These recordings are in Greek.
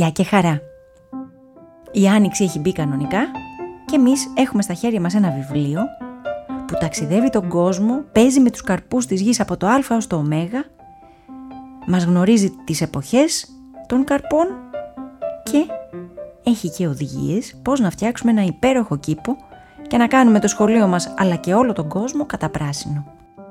Γεια και χαρά! Η Άνοιξη έχει μπει κανονικά και εμείς έχουμε στα χέρια μας ένα βιβλίο που ταξιδεύει τον κόσμο, παίζει με τους καρπούς της γης από το Α ως το Ω, μας γνωρίζει τις εποχές των καρπών και έχει και οδηγίες πώς να φτιάξουμε ένα υπέροχο κήπο και να κάνουμε το σχολείο μας αλλά και όλο τον κόσμο καταπράσινο.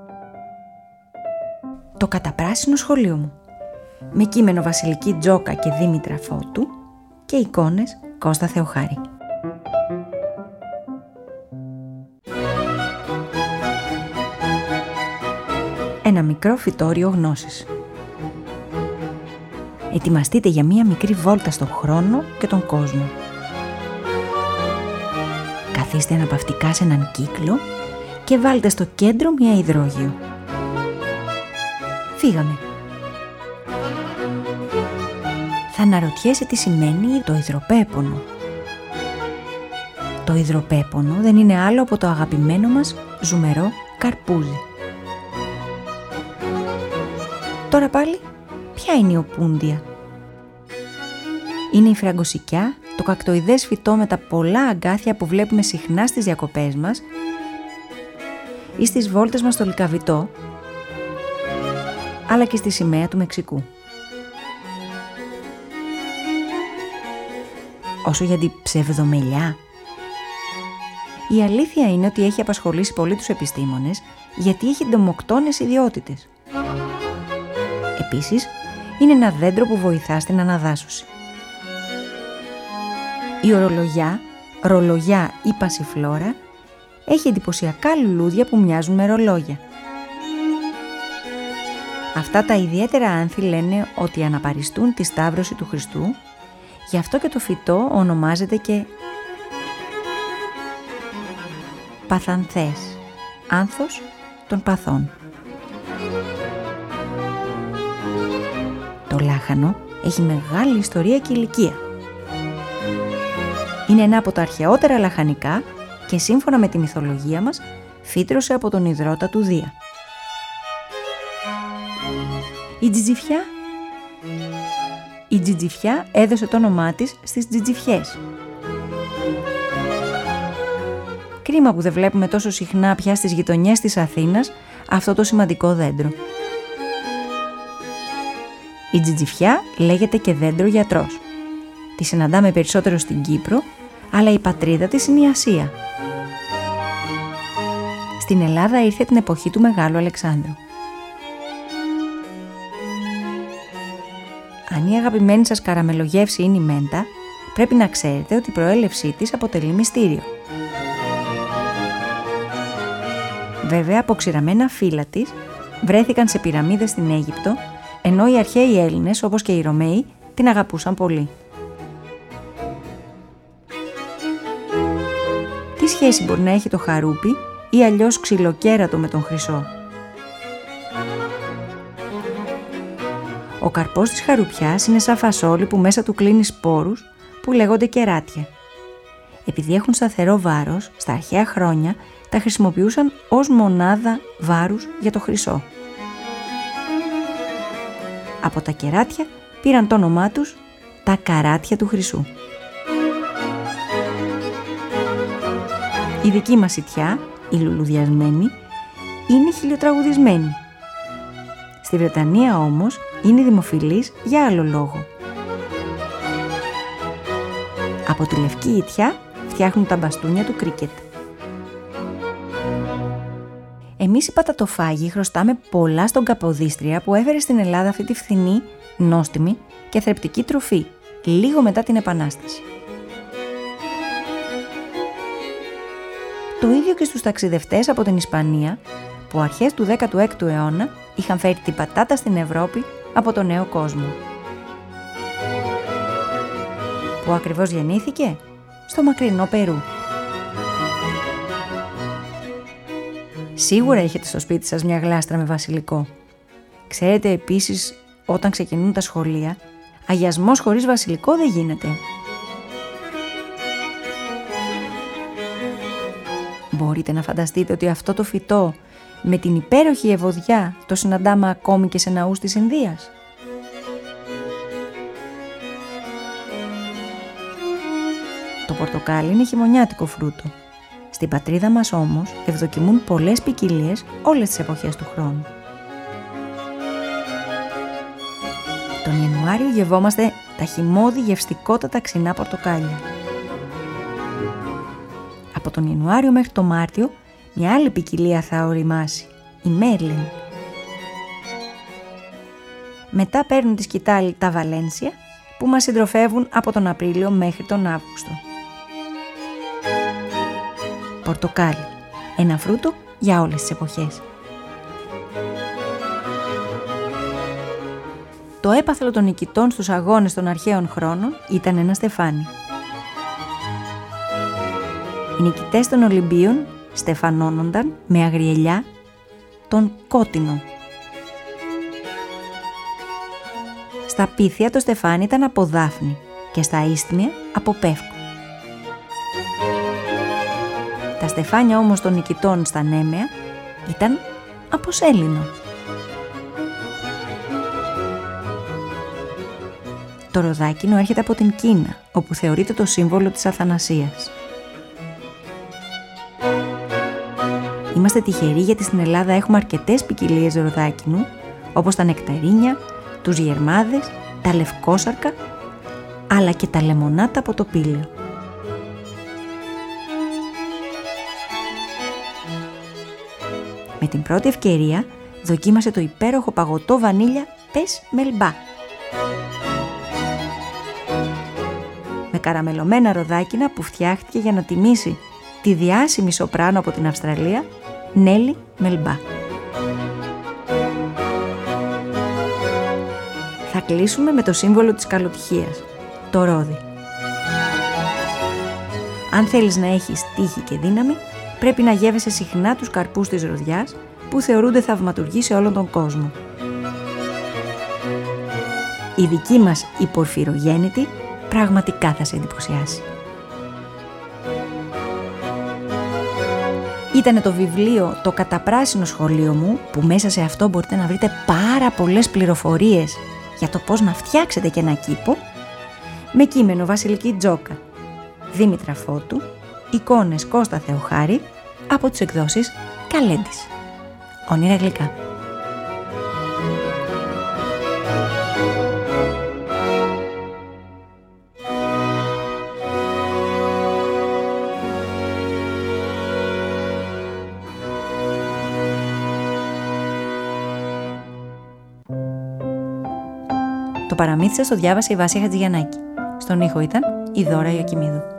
Το καταπράσινο σχολείο μου, με κείμενο Βασιλική Τζόκα και Δήμητρα Φώτου και εικόνες Κώστα Θεοχάρη. Ένα μικρό φυτόριο γνώσης. Ετοιμαστείτε για μία μικρή βόλτα στον χρόνο και τον κόσμο. Καθίστε αναπαυτικά σε έναν κύκλο και βάλτε στο κέντρο μία υδρόγειο. Φύγαμε. Θα αναρωτιέσαι τι σημαίνει το υδροπέπονο. Το υδροπέπονο δεν είναι άλλο από το αγαπημένο μας ζουμερό καρπούζι. Τώρα πάλι, ποια είναι η οπούντια? Είναι η φραγκοσικιά, το κακτοειδές φυτό με τα πολλά αγκάθια που βλέπουμε συχνά στις διακοπές μας ή στις βόλτες μας στο Λυκαβητό, αλλά και στη σημαία του Μεξικού. Όσο για την ψευδομελιά, η αλήθεια είναι ότι έχει απασχολήσει πολύ τους επιστήμονες γιατί έχει ντομοκτώνες ιδιότητες. Επίσης, είναι ένα δέντρο που βοηθά στην αναδάσωση. Η ρολογιά ή πασιφλόρα, έχει εντυπωσιακά λουλούδια που μοιάζουν με ρολόγια. Αυτά τα ιδιαίτερα άνθη λένε ότι αναπαριστούν τη Σταύρωση του Χριστού, γι' αυτό και το φυτό ονομάζεται και παθανθές, άνθος των παθών. Το λάχανο έχει μεγάλη ιστορία και ηλικία. Είναι ένα από τα αρχαιότερα λαχανικά και σύμφωνα με τη μυθολογία μας φύτρωσε από τον ιδρώτα του Δία. Η τζιτζιφιά έδωσε το όνομά της στις τζιτζιφιές. Κρίμα που δεν βλέπουμε τόσο συχνά πια στις γειτονιές της Αθήνας αυτό το σημαντικό δέντρο. Η τζιτζιφιά λέγεται και δέντρο γιατρός. Τη συναντάμε περισσότερο στην Κύπρο, αλλά η πατρίδα της είναι η Ασία. Στην Ελλάδα ήρθε την εποχή του Μεγάλου Αλεξάνδρου. Αν η αγαπημένη σας καραμελογεύση είναι η μέντα, πρέπει να ξέρετε ότι η προέλευσή της αποτελεί μυστήριο. Βέβαια, αποξηραμένα φύλλα της βρέθηκαν σε πυραμίδες στην Αίγυπτο, ενώ οι αρχαίοι Έλληνες, όπως και οι Ρωμαίοι, την αγαπούσαν πολύ. Τι σχέση μπορεί να έχει το χαρούπι ή αλλιώς ξυλοκέρατο με τον χρυσό? Ο καρπός της χαρουπιάς είναι σαν φασόλι που μέσα του κλείνει σπόρους που λέγονται κεράτια. Επειδή έχουν σταθερό βάρος, στα αρχαία χρόνια τα χρησιμοποιούσαν ως μονάδα βάρους για το χρυσό. Από τα κεράτια πήραν το όνομά τους τα καράτια του χρυσού. Η δική μας ιτιά, η λουλουδιασμένη, είναι χιλιοτραγουδισμένη. Στη Βρετανία όμως είναι δημοφιλής για άλλο λόγο. Από τη λευκή ιτιά φτιάχνουν τα μπαστούνια του κρίκετ. Εμείς οι πατατοφάγοι χρωστάμε πολλά στον Καποδίστρια που έφερε στην Ελλάδα αυτή τη φθηνή, νόστιμη και θρεπτική τροφή λίγο μετά την Επανάσταση. Το ίδιο και στους ταξιδευτές από την Ισπανία που αρχές του 16ου αιώνα είχαν φέρει την πατάτα στην Ευρώπη από τον νέο κόσμο. Πού ακριβώς γεννήθηκε? Στο μακρινό Περού. Σίγουρα έχετε στο σπίτι σας μια γλάστρα με βασιλικό. Ξέρετε επίσης, όταν ξεκινούν τα σχολεία, αγιασμός χωρίς βασιλικό δεν γίνεται. Μπορείτε να φανταστείτε ότι αυτό το φυτό με την υπέροχη ευωδιά το συναντάμε ακόμη και σε ναούς της Ινδίας? πορτοκάλι είναι χειμωνιάτικο φρούτο. Στην πατρίδα μας όμως ευδοκιμούν πολλές ποικιλίες όλες τις εποχές του χρόνου. Τον Ιανουάριο γευόμαστε τα χυμώδη γευστικότατα ξινά πορτοκάλια. Από τον Ιανουάριο μέχρι τον Μάρτιο μια άλλη ποικιλία θα οριμάσει, η Μέρλιν. Μετά παίρνουν τη σκητάλη τα Βαλένσια που μας συντροφεύουν από τον Απρίλιο μέχρι τον Αύγουστο. Πορτοκάλι, ένα φρούτο για όλες τις εποχές. Το έπαθλο των νικητών στους αγώνες των αρχαίων χρόνων ήταν ένα στεφάνι. Οι νικητές των Ολυμπίων στεφανώνονταν με αγριελιά τον κότινο. Στα πίθια το στεφάνι ήταν από δάφνη και στα ίσθμια από πεύκο. Τα στεφάνια όμως των νικητών στα Νέμεα ήταν από σέλινο. Το ροδάκινο έρχεται από την Κίνα, όπου θεωρείται το σύμβολο της αθανασίας. Είμαστε τυχεροί γιατί στην Ελλάδα έχουμε αρκετές ποικιλίες ροδάκινου, όπως τα νεκταρίνια, τους γερμάδες, τα λευκόσαρκα, αλλά και τα λεμονάτα από το πήλαιο. Με την πρώτη ευκαιρία δοκίμασε το υπέροχο παγωτό βανίλια Πες Μελμπά. Με καραμελωμένα ροδάκινα που φτιάχτηκε για να τιμήσει τη διάσημη σοπράνο από την Αυστραλία, Νέλι Μελμπά. Θα κλείσουμε με το σύμβολο της καλοτυχίας, το ρόδι. Αν θέλεις να έχεις τύχη και δύναμη, πρέπει να γεύεσαι συχνά τους καρπούς της ροδιάς που θεωρούνται θαυματουργοί σε όλον τον κόσμο. Η δική μας η πορφυρογέννητη πραγματικά θα σε εντυπωσιάσει. Ήτανε το βιβλίο «Το καταπράσινο σχολείο μου», που μέσα σε αυτό μπορείτε να βρείτε πάρα πολλές πληροφορίες για το πώς να φτιάξετε και ένα κήπο, με κείμενο Βασιλική Τζόκα, Δήμητρα Φώτου, εικόνες Κώστα Θεοχάρη, από τις εκδόσεις Καλέντης. Όνειρα γλυκά. Το παραμύθι σας το διάβασε η Βάσια Χατζηγιαννάκη. Στον ήχο ήταν η Δώρα Ιακημίδου.